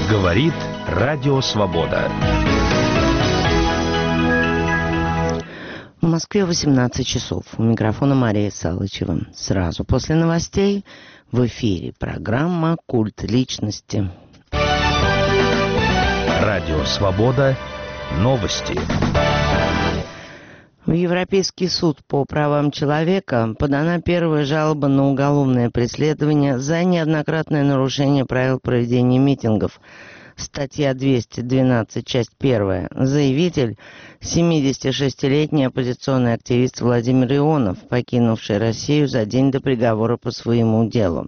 Говорит Радио Свобода. В Москве 18 часов. У микрофона Мария Салычева. Сразу после новостей в эфире программа «Культ личности». Радио Свобода. Новости. В Европейский суд по правам человека подана первая жалоба на уголовное преследование за неоднократное нарушение правил проведения митингов. Статья 212, часть 1. Заявитель, 76-летний оппозиционный активист Владимир Ионов, покинувший Россию за день до приговора по своему делу.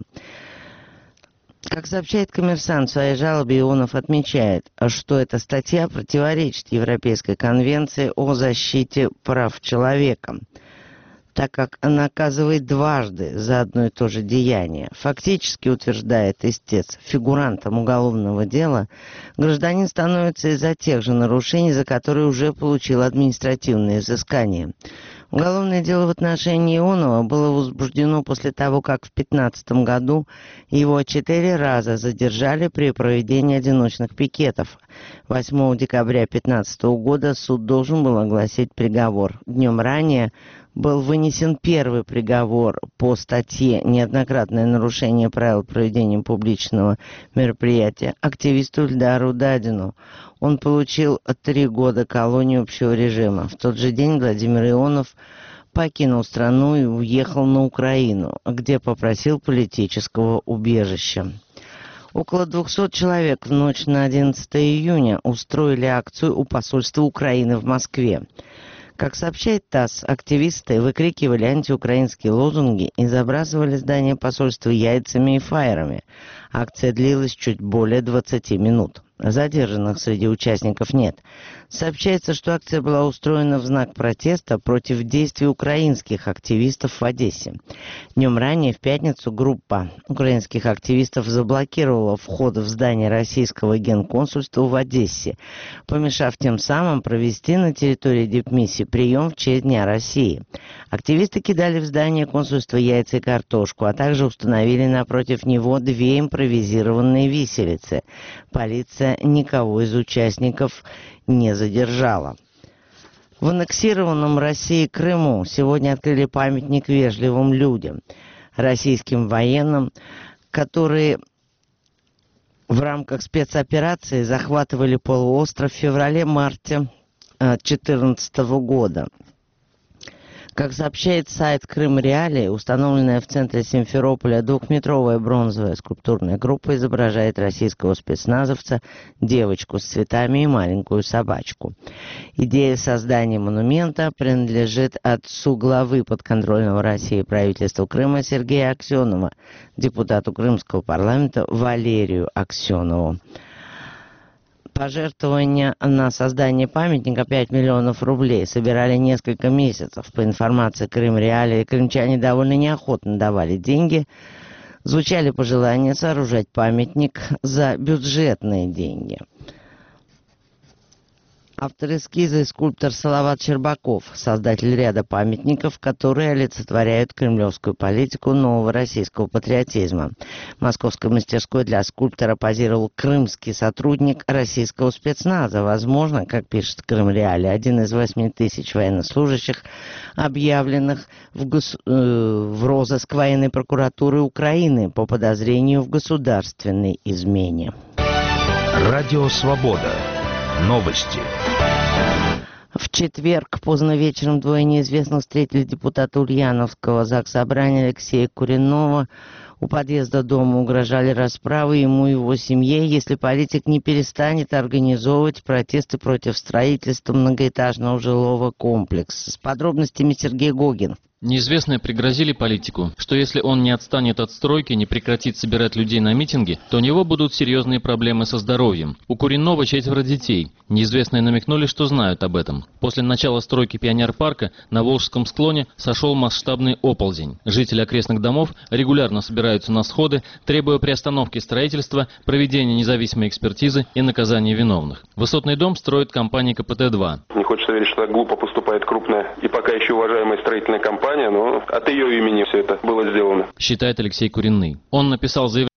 Как сообщает «Коммерсант», в своей жалобе Ионов отмечает, что эта статья противоречит Европейской конвенции о защите прав человека, так как наказывает дважды за одно и то же деяние. Фактически, утверждает истец, фигурантом уголовного дела гражданин становится из-за тех же нарушений, за которые уже получил административное взыскание. Уголовное дело в отношении Ионова было возбуждено после того, как в 2015 году его 4 раза задержали при проведении одиночных пикетов. 8 декабря 2015 года суд должен был огласить приговор. Днем ранее был вынесен первый приговор по статье «Неоднократное нарушение правил проведения публичного мероприятия» активисту Ильдару Дадину. Он получил 3 года колонии общего режима. В тот же день Владимир Ионов покинул страну и уехал на Украину, где попросил политического убежища. Около 200 человек в ночь на 11 июня устроили акцию у посольства Украины в Москве. Как сообщает ТАСС, активисты выкрикивали антиукраинские лозунги и забрасывали здание посольства яйцами и фаерами. Акция длилась чуть более 20 минут. Задержанных среди участников нет. Сообщается, что акция была устроена в знак протеста против действий украинских активистов в Одессе. Днем ранее, в пятницу, группа украинских активистов заблокировала вход в здание российского генконсульства в Одессе, помешав тем самым провести на территории дипмиссии прием в честь Дня России. Активисты кидали в здание консульства яйца и картошку, а также установили напротив него 2 импровизированные виселицы. Полиция никого из участников не задержала. В аннексированном Россией Крыму сегодня открыли памятник вежливым людям, российским военным, которые в рамках спецоперации захватывали полуостров в феврале-марте 2014 года. Как сообщает сайт «Крым Реалии», установленная в центре Симферополя 2-метровая бронзовая скульптурная группа изображает российского спецназовца, девочку с цветами и маленькую собачку. Идея создания монумента принадлежит отцу главы подконтрольного России правительства Крыма Сергея Аксенова, депутату Крымского парламента Валерию Аксенову. Пожертвования на создание памятника 5 миллионов рублей собирали несколько месяцев. По информации Крым Реалии, крымчане довольно неохотно давали деньги. Звучали пожелания сооружать памятник за бюджетные деньги. Автор эскиза и скульптор Салават Щербаков, создатель ряда памятников, которые олицетворяют кремлевскую политику нового российского патриотизма. В московской мастерской для скульптора позировал крымский сотрудник российского спецназа. Возможно, как пишет Крым Реалии, один из 8 тысяч военнослужащих, объявленных в розыск военной прокуратуры Украины по подозрению в государственной измене. Радио Свобода. Новости. В четверг поздно вечером 2 неизвестных встретили депутата Ульяновского Заксобрания Алексея Куренного. У подъезда дома угрожали расправой ему и его семье, если политик не перестанет организовывать протесты против строительства многоэтажного жилого комплекса. С подробностями Сергей Гогин. Неизвестные пригрозили политику, что если он не отстанет от стройки, не прекратит собирать людей на митинги, то у него будут серьезные проблемы со здоровьем. У Куренного 4 детей. Неизвестные намекнули, что знают об этом. После начала стройки пионерпарка на Волжском склоне сошел масштабный оползень. Жители окрестных домов регулярно собираются на сходы, требуя приостановки строительства, проведения независимой экспертизы и наказания виновных. Высотный дом строит компания КПТ-2. Не хочется верить, что так глупо поступает крупная и пока еще уважаемая строительная компания, но от ее имени все это было сделано, считает Алексей Куренный. Он написал заявление